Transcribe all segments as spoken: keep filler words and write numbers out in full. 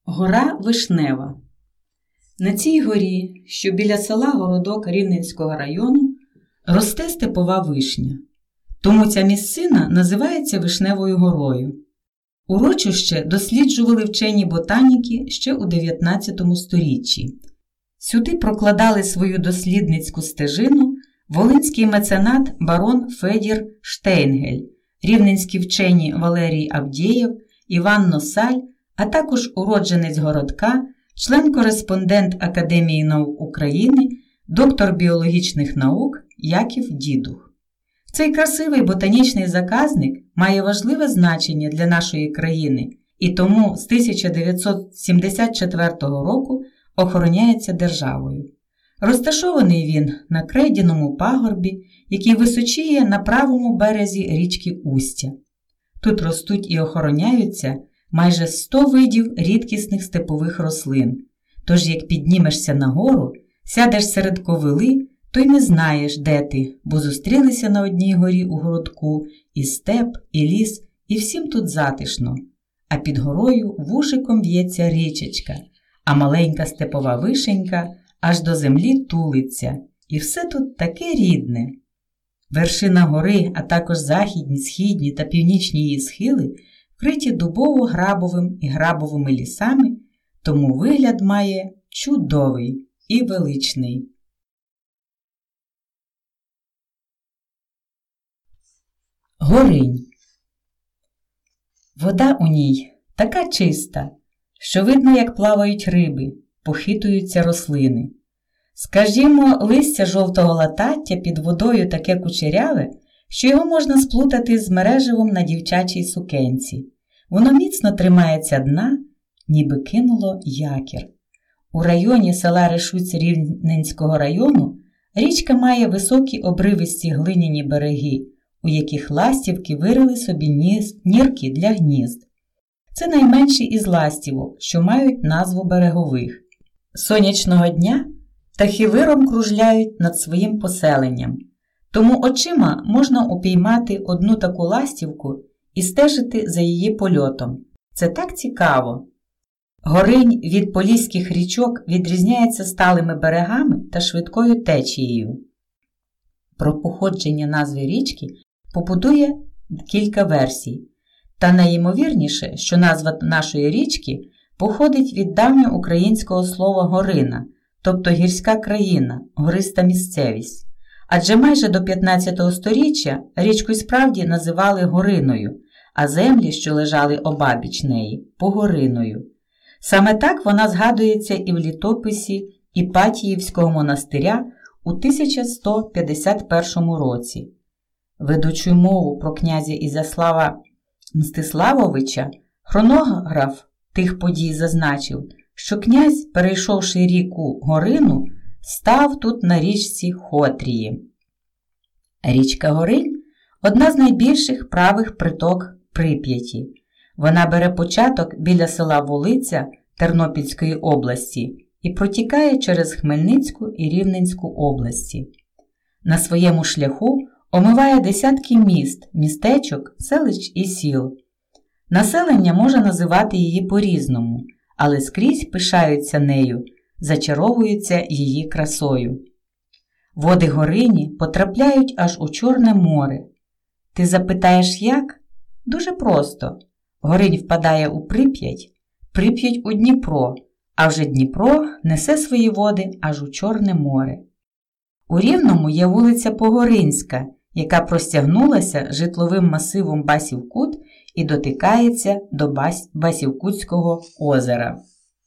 Гора Вишнева. На цій горі, що біля села Городок Рівненського району, росте степова вишня. Тому ця місцина називається Вишневою горою. Урочище досліджували вчені ботаніки ще у дев'ятнадцятому сторіччі. Сюди прокладали свою дослідницьку стежину волинський меценат барон Федір Штейнгель, рівненські вчені Валерій Авдєєв, Іван Носаль, а також уродженець Городка, член-кореспондент Академії наук України, доктор біологічних наук Яків Дідух. Цей красивий ботанічний заказник має важливе значення для нашої країни і тому з тисяча дев'ятсот сімдесят четвертого року охороняється державою. Розташований він на крейдяному пагорбі, який височіє на правому березі річки Устя. Тут ростуть і охороняються майже сто видів рідкісних степових рослин. Тож, як піднімешся на гору, сядеш серед ковили, то й не знаєш, де ти, бо зустрілися на одній горі у Городку і степ, і ліс, і всім тут затишно. А під горою вушиком в'ється річечка, а маленька степова вишенька аж до землі тулиться. І все тут таке рідне. Вершина гори, а також західні, східні та північні її схили вкриті дубово-грабовим і грабовими лісами, тому вигляд має чудовий і величний. Горинь. Вода у ній така чиста, що видно, як плавають риби, похитуються рослини. Скажімо, листя жовтого латаття під водою таке кучеряве, що його можна сплутати з мереживом на дівчачій сукенці. Воно міцно тримається дна, ніби кинуло якір. У районі села Решуць Рівненського району річка має високі обривисті глиняні береги, у яких ластівки вирили собі нірки для гнізд. Це найменші із ластівок, що мають назву берегових. Сонячного дня птахи виром кружляють над своїм поселенням. Тому очима можна упіймати одну таку ластівку і стежити за її польотом. Це так цікаво. Горинь від поліських річок відрізняється сталими берегами та швидкою течією. Про походження назви річки побудує кілька версій. Та найімовірніше, що назва нашої річки походить від давньоукраїнського слова «горина», тобто гірська країна, гориста місцевість. Адже майже до п'ятнадцятого сторіччя річку й справді називали Гориною, а землі, що лежали обабіч неї – Погориною. Саме так вона згадується і в літописі Іпатіївського монастиря у тисяча сто п'ятдесят першому році. Ведучу мову про князя Ізяслава Мстиславовича, хронограф тих подій зазначив, що князь, перейшовши ріку Горину, став тут на річці Хотрії. Річка Горинь – одна з найбільших правих приток Прип'яті. Вона бере початок біля села Волиця Тернопільської області і протікає через Хмельницьку і Рівненську області. На своєму шляху омиває десятки міст, містечок, селищ і сіл. Населення може називати її по-різному, але скрізь пишаються нею, зачаровуються її красою. Води Горині потрапляють аж у Чорне море. Ти запитаєш, як? Дуже просто. Горинь впадає у Прип'ять, Прип'ять у Дніпро, а вже Дніпро несе свої води аж у Чорне море. У Рівному є вулиця Погоринська, яка простягнулася житловим масивом Басів-Кут і дотикається до Бас... Басів-Кутського озера.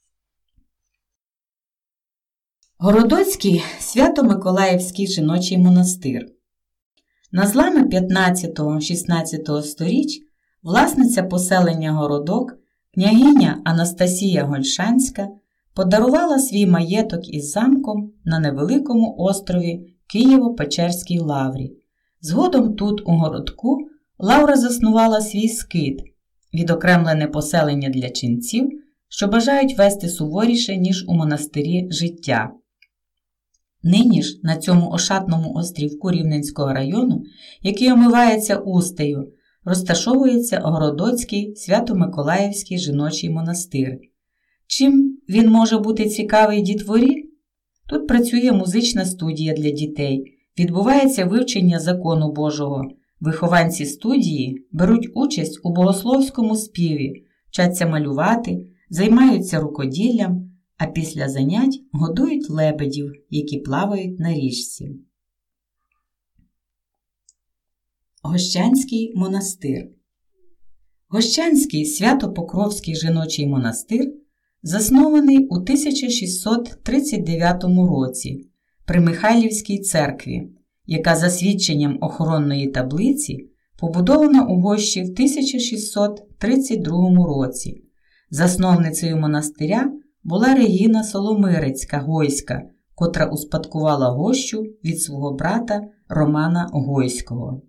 Городоцький Свято-Миколаївський жіночий монастир. На зламі п'ятнадцятого-шістнадцятого сторіч власниця поселення Городок, княгиня Анастасія Гольшанська, подарувала свій маєток із замком на невеликому острові Києво-Печерській Лаврі. Згодом тут, у Городку, Лавра заснувала свій скит, відокремлене поселення для ченців, що бажають вести суворіше, ніж у монастирі, життя. Нині ж на цьому ошатному острівку Рівненського району, який омивається Устею, розташовується Городоцький Свято-Миколаївський жіночий монастир. Чим він може бути цікавий дітворі? Тут працює музична студія для дітей, відбувається вивчення закону Божого. Вихованці студії беруть участь у богословському співі, вчаться малювати, займаються рукоділлям, а після занять годують лебедів, які плавають на річці. Гощанський монастир. Гощанський Свято-Покровський жіночий монастир заснований у тисяча шістсот тридцять дев'ятому році при Михайлівській церкві, яка за свідченням охоронної таблиці побудована у Гощі в тисяча шістсот тридцять другому році. Засновницею монастиря була Регіна Соломирецька-Гойська, котра успадкувала Гощу від свого брата Романа Гойського.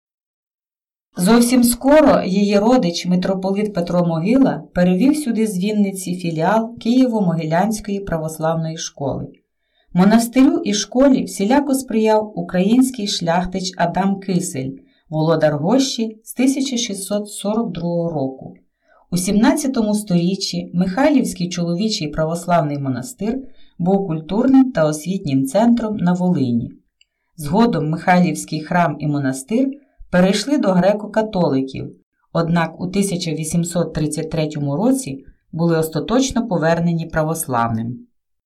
Зовсім скоро її родич митрополит Петро Могила перевів сюди з Вінниці філіал Києво-Могилянської православної школи. Монастирю і школі всіляко сприяв український шляхтич Адам Кисель, володар Гощі з тисяча шістсот сорок другого року. У сімнадцятому сторіччі Михайлівський чоловічий православний монастир був культурним та освітнім центром на Волині. Згодом Михайлівський храм і монастир перейшли до греко-католиків, однак у тисяча вісімсот тридцять третьому році були остаточно повернені православним.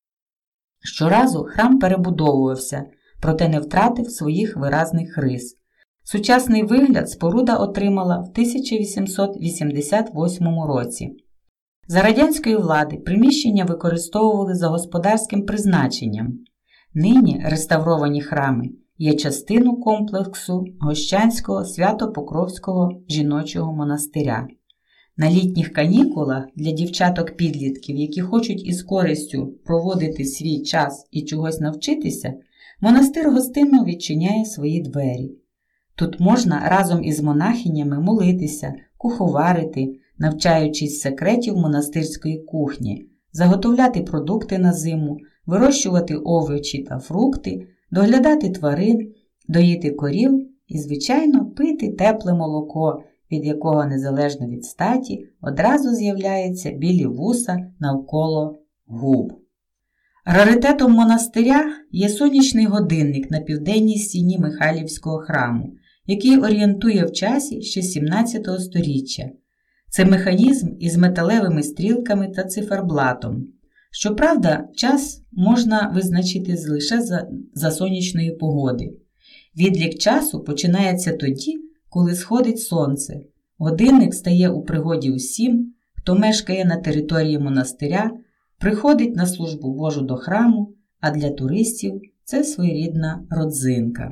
Щоразу храм перебудовувався, проте не втратив своїх виразних рис. Сучасний вигляд споруда отримала в тисяча вісімсот вісімдесят восьмому році. За радянської влади приміщення використовували за господарським призначенням. Нині реставровані храми є частиною комплексу Гощанського Свято-Покровського жіночого монастиря. На літніх канікулах для дівчаток-підлітків, які хочуть із користю проводити свій час і чогось навчитися, монастир гостинно відчиняє свої двері. Тут можна разом із монахинями молитися, куховарити, навчаючись секретів монастирської кухні, заготовляти продукти на зиму, вирощувати овочі та фрукти, доглядати тварин, доїти корів і, звичайно, пити тепле молоко, від якого, незалежно від статі, одразу з'являються білі вуса навколо губ. Раритетом монастиря є сонячний годинник на південній стіні Михайлівського храму, який орієнтує в часі ще сімнадцятого сторіччя. Це механізм із металевими стрілками та циферблатом. Щоправда, час можна визначити лише за, за сонячної погоди. Відлік часу починається тоді, коли сходить сонце. Годинник стає у пригоді усім, хто мешкає на території монастиря, приходить на службу Божу до храму, а для туристів це своєрідна родзинка.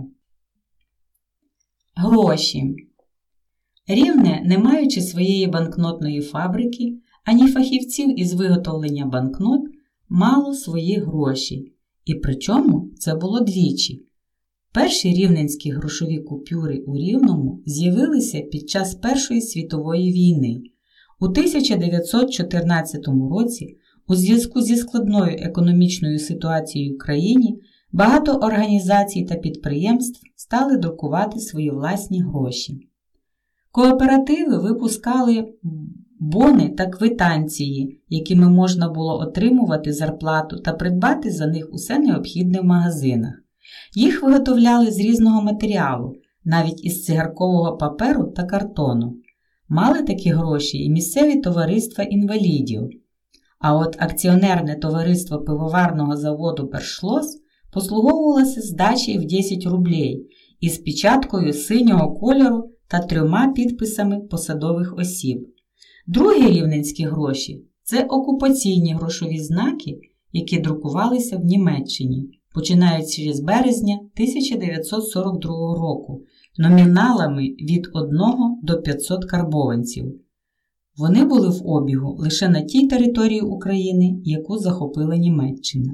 Гроші. Рівне, не маючи своєї банкнотної фабрики, ані фахівців із виготовлення банкнот, мало свої гроші. І причому це було двічі. Перші рівненські грошові купюри у Рівному з'явилися під час Першої світової війни. У тисяча дев'ятсот чотирнадцятому році у зв'язку зі складною економічною ситуацією в країні багато організацій та підприємств стали друкувати свої власні гроші. Кооперативи випускали бони та квитанції, якими можна було отримувати зарплату та придбати за них усе необхідне в магазинах. Їх виготовляли з різного матеріалу, навіть із цигаркового паперу та картону. Мали такі гроші і місцеві товариства інвалідів. А от акціонерне товариство пивоварного заводу «Бершлос» послуговувалося здачею в десять рублей із печаткою синього кольору та трьома підписами посадових осіб. Другі рівненські гроші – це окупаційні грошові знаки, які друкувалися в Німеччині, починаючи з березня тисяча дев'ятсот сорок другого року, номіналами від одного до п'ятсот карбованців. Вони були в обігу лише на тій території України, яку захопила Німеччина.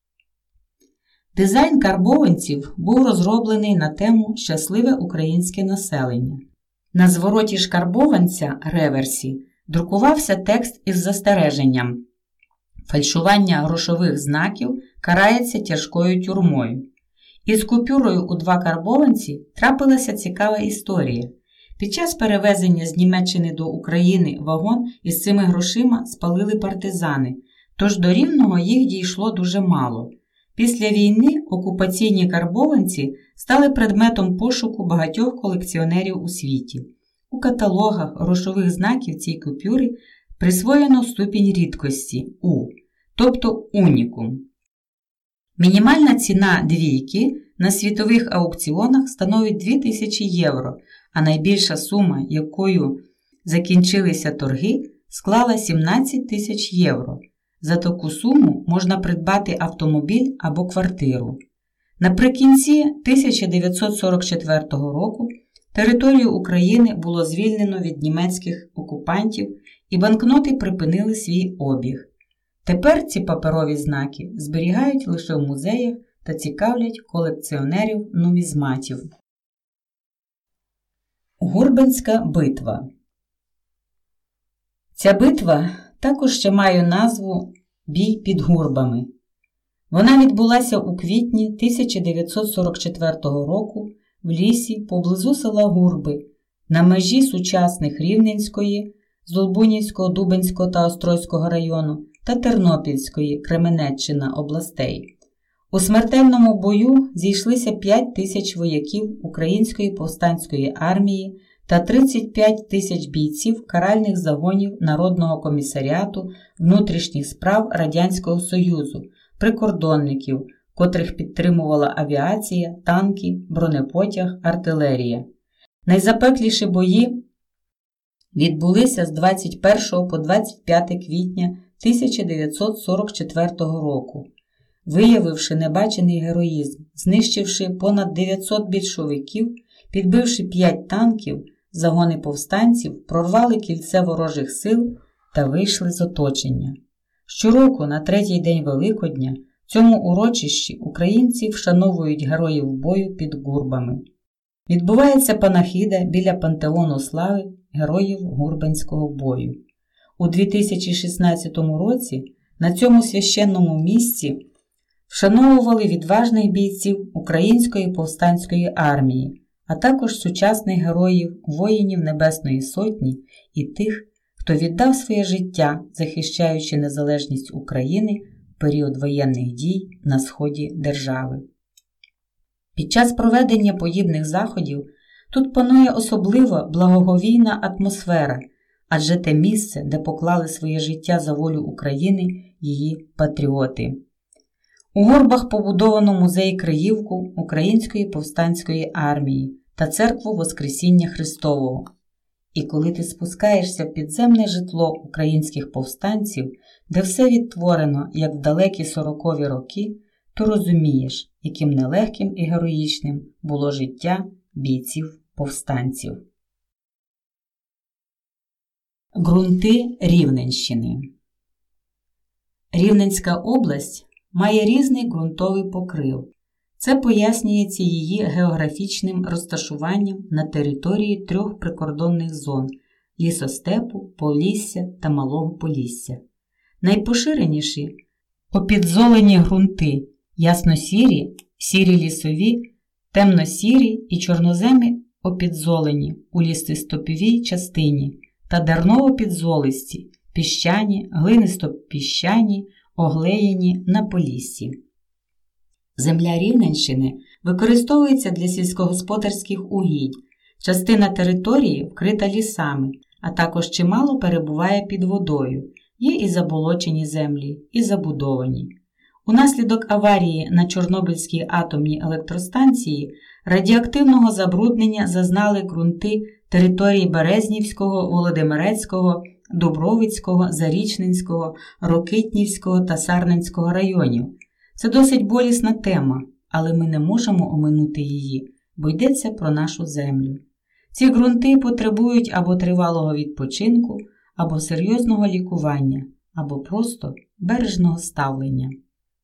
Дизайн карбованців був розроблений на тему «Щасливе українське населення». На звороті шкарбованця реверсі друкувався текст із застереженням: «Фальшування грошових знаків карається тяжкою тюрмою». Із купюрою у два карбованці трапилася цікава історія. Під час перевезення з Німеччини до України вагон із цими грошима спалили партизани, тож до Рівного їх дійшло дуже мало. Після війни окупаційні карбованці стали предметом пошуку багатьох колекціонерів у світі. У каталогах грошових знаків цій купюри присвоєно ступінь рідкості У, тобто унікум. Мінімальна ціна двійки на світових аукціонах становить дві тисячі євро, а найбільша сума, якою закінчилися торги, склала сімнадцять тисяч євро. За таку суму можна придбати автомобіль або квартиру. Наприкінці тисяча дев'ятсот сорок четвертого року територію України було звільнено від німецьких окупантів і банкноти припинили свій обіг. Тепер ці паперові знаки зберігають лише в музеях та цікавлять колекціонерів-нумізматів. Гурбенська битва. Ця битва також ще має назву «Бій під Гурбами». Вона відбулася у квітні тисяча дев'ятсот сорок четвертого року в лісі поблизу села Гурби на межі сучасних Рівненської, Здолбунівського, Дубенського та Острозького району та Тернопільської, Кременеччина областей. У смертельному бою зійшлися п'ять тисяч вояків Української повстанської армії та тридцять п'ять тисяч бійців каральних загонів Народного комісаріату внутрішніх справ Радянського Союзу, прикордонників, котрих підтримувала авіація, танки, бронепотяг, артилерія. Найзапекліші бої відбулися з двадцять першого по двадцять п'яте квітня тисяча дев'ятсот сорок четвертого року. Виявивши небачений героїзм, знищивши понад дев'ятсот більшовиків, підбивши п'ять танків, загони повстанців прорвали кільце ворожих сил та вийшли з оточення. Щороку на третій день Великодня в цьому урочищі українці вшановують героїв бою під Гурбами. Відбувається панахида біля Пантеону слави героїв Гурбенського бою. У дві тисячі шістнадцятому році на цьому священному місці вшановували відважних бійців Української повстанської армії, а також сучасних героїв, воїнів Небесної Сотні і тих, хто віддав своє життя, захищаючи незалежність України в період воєнних дій на сході держави. Під час проведення подібних заходів тут панує особлива благоговійна атмосфера, адже те місце, де поклали своє життя за волю України її патріоти. У Горбах побудовано музей Криївку Української повстанської армії та церкву Воскресіння Христового. І коли ти спускаєшся в підземне житло українських повстанців, де все відтворено, як в далекі сорокові роки, то розумієш, яким нелегким і героїчним було життя бійців-повстанців. Ґрунти Рівненщини. Рівненська область має різний ґрунтовий покрив. Це пояснюється її географічним розташуванням на території трьох прикордонних зон – лісостепу, Полісся та Малого Полісся. Найпоширеніші – опідзолені ґрунти – ясно-сірі, сірі лісові, темно-сірі і чорноземи опідзолені у лісистопівій частині та дарново-підзолисті, піщані, глинисто-піщані, оглеєні на Поліссі. Земля Рівненщини використовується для сільськогосподарських угідь. Частина території вкрита лісами, а також чимало перебуває під водою. Є і заболочені землі, і забудовані. Унаслідок аварії на Чорнобильській атомній електростанції радіоактивного забруднення зазнали ґрунти території Березнівського, Володимирецького, Дубровицького, Зарічненського, Рокитнівського та Сарненського районів. Це досить болісна тема, але ми не можемо оминути її, бо йдеться про нашу землю. Ці ґрунти потребують або тривалого відпочинку, або серйозного лікування, або просто бережного ставлення.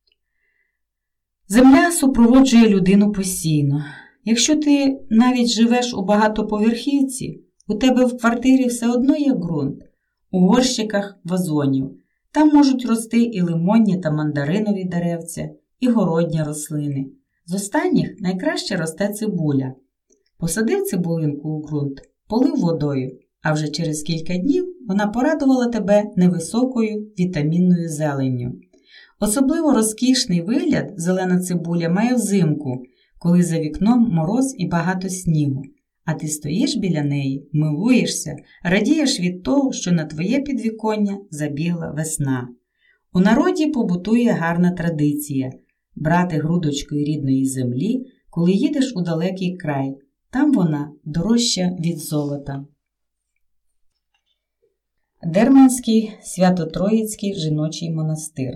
Земля супроводжує людину постійно. Якщо ти навіть живеш у багатоповерхівці, у тебе в квартирі все одно є ґрунт, у горщиках вазонів. Там можуть рости і лимонні та мандаринові деревця, і городні рослини. З останніх найкраще росте цибуля. Посадив цибулинку у ґрунт, полив водою, а вже через кілька днів вона порадувала тебе невисокою вітамінною зеленню. Особливо розкішний вигляд зелена цибуля має взимку, коли за вікном мороз і багато снігу, а ти стоїш біля неї, милуєшся, радієш від того, що на твоє підвіконня забігла весна. У народі побутує гарна традиція – брати грудочкою рідної землі, коли їдеш у далекий край, там вона дорожча від золота. Дерманський Свято-Троїцький жіночий монастир.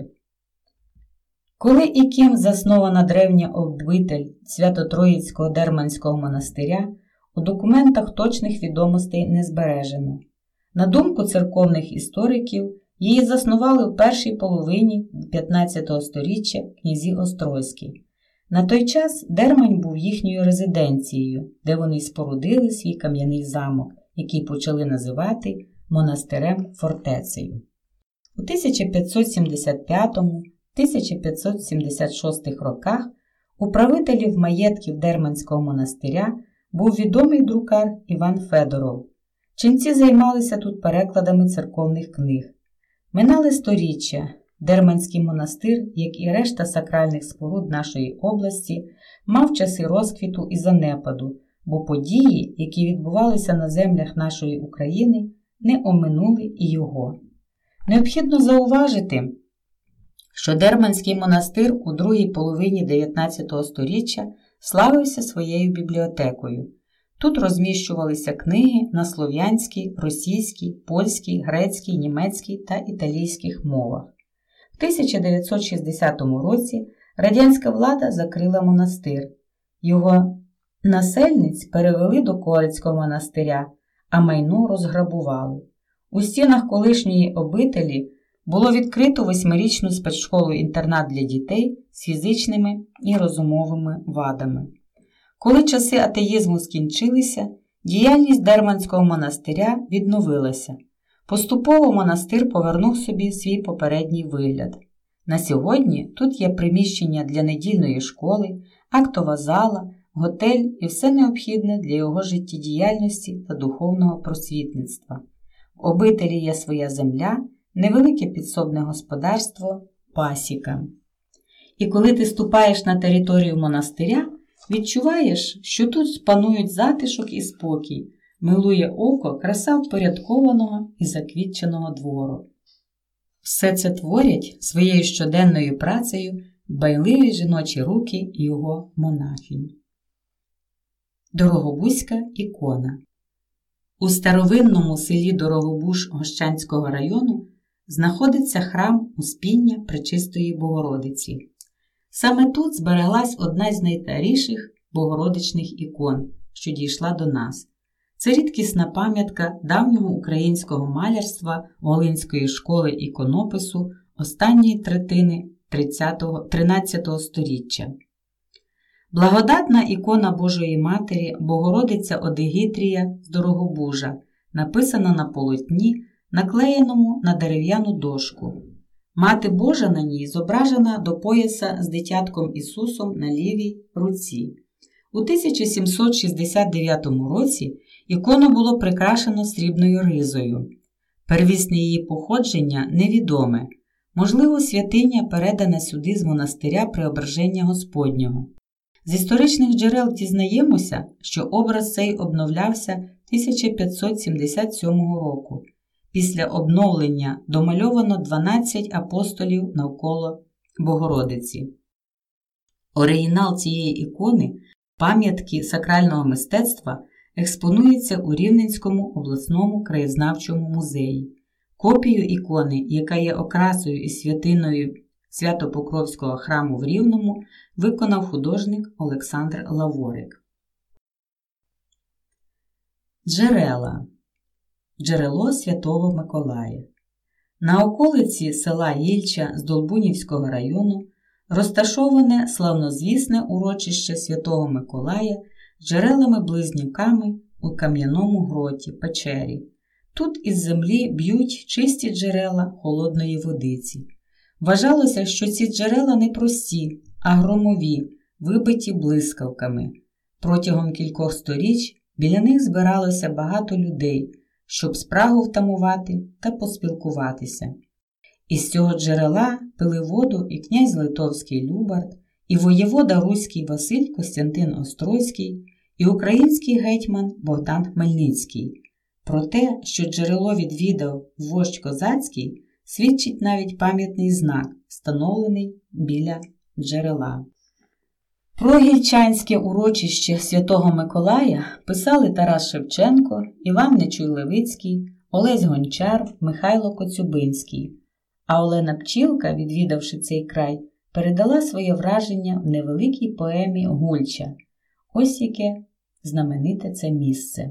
Коли і ким заснована древня обитель Свято-Троїцького Дерманського монастиря, у документах точних відомостей не збережено. На думку церковних істориків, її заснували в першій половині п'ятнадцятого сторіччя князі Острозькі. На той час Дермань був їхньою резиденцією, де вони спорудили свій кам'яний замок, який почали називати монастирем-фортецею. У тисяча п'ятсот сімдесят п'ятому - тисяча п'ятсот сімдесят шостому роках управителів маєтків Дерманського монастиря був відомий друкар Іван Федоров. Ченці займалися тут перекладами церковних книг. Минали сторіччя. Дерманський монастир, як і решта сакральних споруд нашої області, мав часи розквіту і занепаду, бо події, які відбувалися на землях нашої України, не оминули і його. Необхідно зауважити, що Дерманський монастир у другій половині дев'ятнадцятого сторіччя славився своєю бібліотекою. Тут розміщувалися книги на слов'янській, російській, польській, грецькій, німецькій та італійських мовах. В тисяча дев'ятсот шістдесятому році радянська влада закрила монастир. Його насельниць перевели до Корецького монастиря, а майно розграбували. У стінах колишньої обителі було відкрито восьмирічну спецшколу-інтернат для дітей з фізичними і розумовими вадами. Коли часи атеїзму скінчилися, діяльність Дерманського монастиря відновилася. Поступово монастир повернув собі свій попередній вигляд. На сьогодні тут є приміщення для недільної школи, актова зала, готель і все необхідне для його життєдіяльності та духовного просвітництва. В обителі є своя земля, невелике підсобне господарство, пасіка. І коли ти ступаєш на територію монастиря, відчуваєш, що тут панують затишок і спокій, милує око краса впорядкованого і заквітченого двору. Все це творять своєю щоденною працею дбайливі жіночі руки його монахинь. Дорогобузька ікона. У старовинному селі Дорогобуж Гощанського району знаходиться храм Успіння Пречистої Богородиці. Саме тут збереглась одна з найстаріших богородичних ікон, що дійшла до нас. Це рідкісна пам'ятка давнього українського малярства Волинської школи іконопису останньої третини тринадцятого сторіччя. Благодатна ікона Божої Матері Богородиця Одегітрія з Дорогобужа, написана на полотні, наклеєному на дерев'яну дошку. Мати Божа на ній зображена до пояса з дитятком Ісусом на лівій руці. У тисяча сімсот шістдесят дев'ятому році ікону було прикрашено срібною ризою. Первісне її походження невідоме. Можливо, святиня передана сюди з монастиря Преображення Господнього. З історичних джерел дізнаємося, що образ цей обновлявся тисяча п'ятсот сімдесят сьомого року. Після обновлення домальовано дванадцять апостолів навколо Богородиці. Оригінал цієї ікони, пам'ятки сакрального мистецтва, експонується у Рівненському обласному краєзнавчому музеї. Копію ікони, яка є окрасою і святиною Свято-Покровського храму в Рівному, виконав художник Олександр Лаворик. Джерела. Джерело Святого Миколая. На околиці села Ільча з Долбунівського району розташоване славнозвісне урочище Святого Миколая з джерелами-близнюками у кам'яному гроті, печері. Тут із землі б'ють чисті джерела холодної водиці. Вважалося, що ці джерела не прості, а громові, вибиті блискавками. Протягом кількох сторіч біля них збиралося багато людей, щоб спрагу втамувати та поспілкуватися. Із цього джерела пили воду і князь Литовський Любард, і воєвода Руський Василь Костянтин Острозький, і український гетьман Богдан Хмельницький. Про те, що джерело відвідав вождь козацький, свідчить навіть пам'ятний знак, встановлений біля джерела. Про гільчанське урочище Святого Миколая писали Тарас Шевченко, Іван Нечуй-Левицький, Олесь Гончар, Михайло Коцюбинський. А Олена Пчілка, відвідавши цей край, передала своє враження в невеликій поемі «Гульча». Ось яке знамените це місце.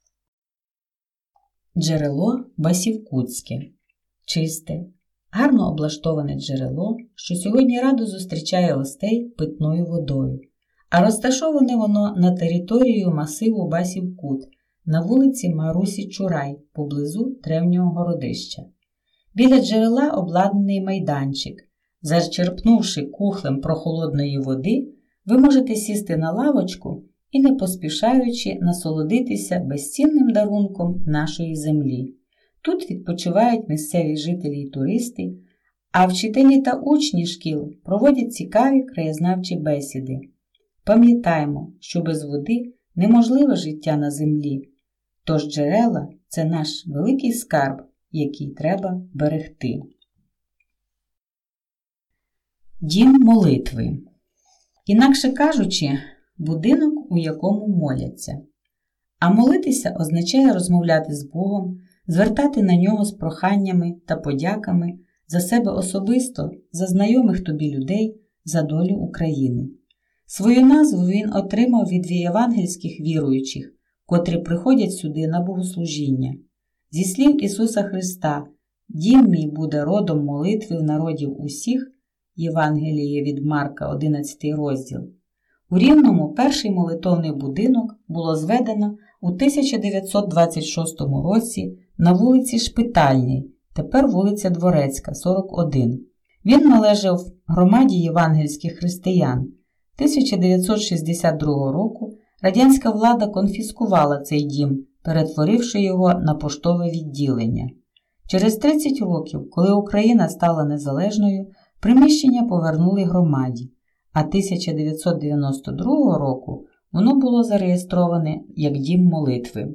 Джерело Басівкутське. Чисте, гарно облаштоване джерело, що сьогодні радо зустрічає гостей питною водою. А розташоване воно на територію масиву Басів-Кут, на вулиці Марусі Чурай, поблизу древнього городища. Біля джерела обладнаний майданчик. Зачерпнувши кухлем прохолодної води, ви можете сісти на лавочку і, не поспішаючи, насолодитися безцінним дарунком нашої землі. Тут відпочивають місцеві жителі і туристи, а вчителі та учні шкіл проводять цікаві краєзнавчі бесіди. Пам'ятаємо, що без води неможливе життя на землі, тож джерела – це наш великий скарб, який треба берегти. Дім молитви. Інакше кажучи, будинок, у якому моляться. А молитися означає розмовляти з Богом, звертати на нього з проханнями та подяками за себе особисто, за знайомих тобі людей, за долю України. Свою назву він отримав від євангельських віруючих, котрі приходять сюди на богослужіння. Зі слів Ісуса Христа «Дім мій буде родом молитви в народів усіх» Євангеліє від Марка, одинадцятий розділ. У Рівному перший молитовний будинок було зведено у тисяча дев'ятсот двадцять шостому році на вулиці Шпитальній, тепер вулиця Дворецька, сорок один. Він належав громаді євангельських християн. тисяча дев'ятсот шістдесят другого року радянська влада конфіскувала цей дім, перетворивши його на поштове відділення. Через тридцять років, коли Україна стала незалежною, приміщення повернули громаді, а тисяча дев'ятсот дев'яносто другого року воно було зареєстроване як Дім молитви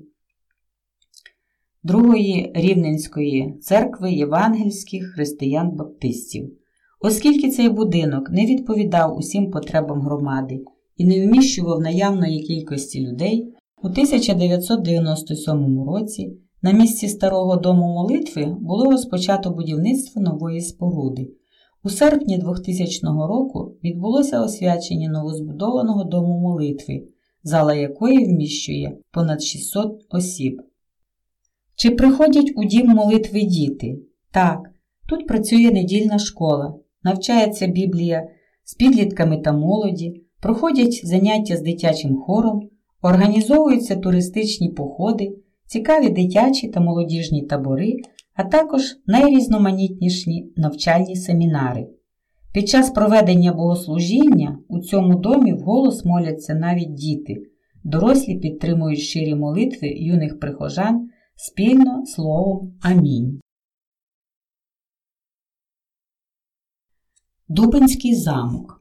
Другої Рівненської церкви євангельських християн-баптистів. Оскільки цей будинок не відповідав усім потребам громади і не вміщував наявної кількості людей, у тисяча дев'ятсот дев'яносто сьомому році на місці старого дому молитви було розпочато будівництво нової споруди. У серпні двохтисячного року відбулося освячення новозбудованого дому молитви, зала якої вміщує понад шістсот осіб. Чи приходять у дім молитви діти? Так, тут працює недільна школа, навчається Біблія з підлітками та молоді, проходять заняття з дитячим хором, організовуються туристичні походи, цікаві дитячі та молодіжні табори, а також найрізноманітніші навчальні семінари. Під час проведення богослужіння у цьому домі вголос моляться навіть діти. Дорослі підтримують щирі молитви юних прихожан спільно словом «Амінь». Дубенський замок.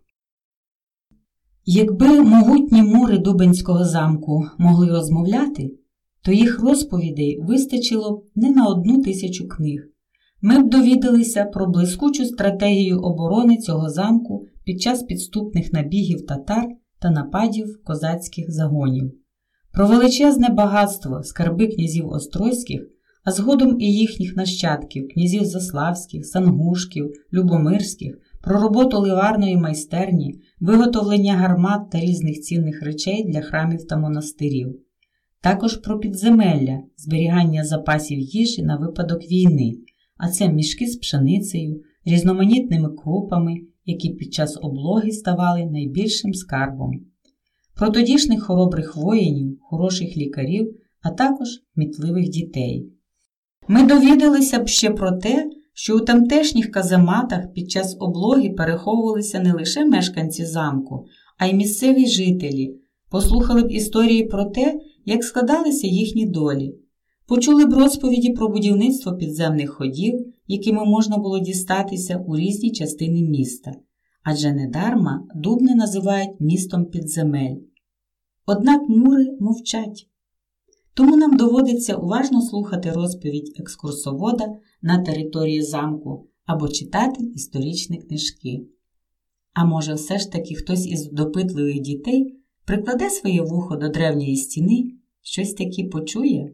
Якби могутні мури Дубенського замку могли розмовляти, то їх розповідей вистачило б не на одну тисячу книг. Ми б довідалися про блискучу стратегію оборони цього замку під час підступних набігів татар та нападів козацьких загонів, про величезне багатство, скарби князів Острозьких, а згодом і їхніх нащадків, князів Заславських, Сангушків, Любомирських, про роботу ливарної майстерні, виготовлення гармат та різних цінних речей для храмів та монастирів. Також про підземелля, зберігання запасів їжі на випадок війни, а це мішки з пшеницею, різноманітними крупами, які під час облоги ставали найбільшим скарбом. Про тодішніх хоробрих воїнів, хороших лікарів, а також кмітливих дітей. Ми довідалися б ще про те, що у тамтешніх казематах під час облоги переховувалися не лише мешканці замку, а й місцеві жителі, послухали б історії про те, як складалися їхні долі. Почули б розповіді про будівництво підземних ходів, якими можна було дістатися у різні частини міста, адже недарма Дубне називають містом підземель. Однак мури мовчать. Тому нам доводиться уважно слухати розповідь екскурсовода на території замку або читати історичні книжки. А може все ж таки хтось із допитливих дітей прикладе своє вухо до древньої стіни, щось таки почує?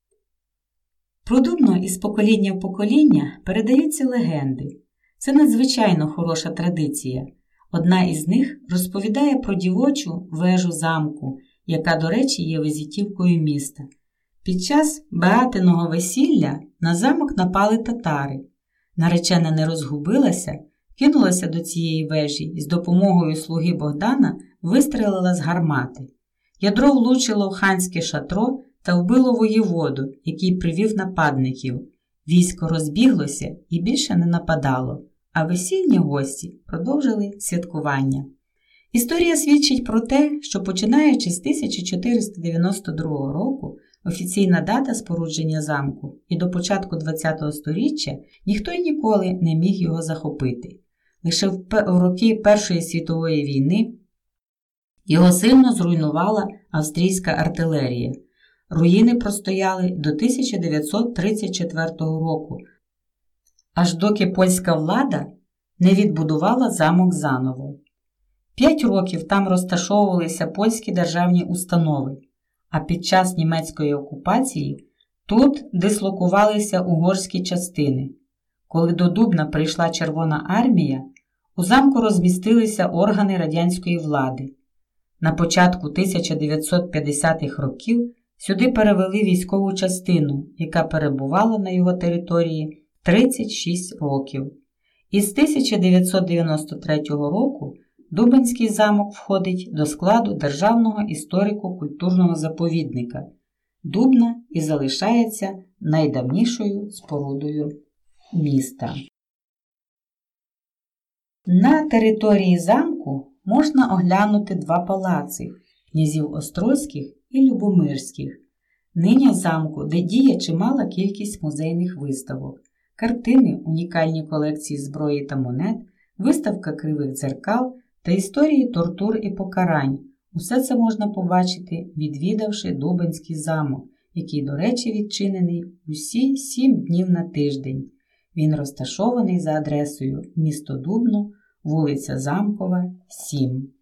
Про Дубно із покоління в покоління передаються легенди. Це надзвичайно хороша традиція. Одна із них розповідає про дівочу вежу замку, яка, до речі, є візитівкою міста. Під час Беатиного весілля на замок напали татари. Наречена не розгубилася, кинулася до цієї вежі і з допомогою слуги Богдана вистрелила з гармати. Ядро влучило в ханське шатро та вбило воєводу, який привів нападників. Військо розбіглося і більше не нападало, а весільні гості продовжили святкування. Історія свідчить про те, що починаючи з тисяча чотириста дев'яносто другого року, офіційна дата спорудження замку, і до початку ХХ століття ніхто й ніколи не міг його захопити. Лише в роки Першої світової війни його сильно зруйнувала австрійська артилерія. Руїни простояли до тисяча дев'ятсот тридцять четвертого року, аж доки польська влада не відбудувала замок заново. П'ять років там розташовувалися польські державні установи, а під час німецької окупації тут дислокувалися угорські частини. Коли до Дубна прийшла Червона армія, у замку розмістилися органи радянської влади. На початку тисяча дев'ятсот п'ятдесятих років сюди перевели військову частину, яка перебувала на його території тридцять шість років. Із тисяча дев'ятсот дев'яносто третього року Дубенський замок входить до складу Державного історико-культурного заповідника Дубна і залишається найдавнішою спорудою міста. На території замку можна оглянути два палаци – князів Острозьких і Любомирських. Нині в замку, де діє чимала кількість музейних виставок, картини, унікальні колекції зброї та монет, виставка кривих дзеркал та історії тортур і покарань. Усе це можна побачити, відвідавши Дубенський замок, який, до речі, відчинений усі сім днів на тиждень. Він розташований за адресою місто Дубно, вулиця Замкова, сім.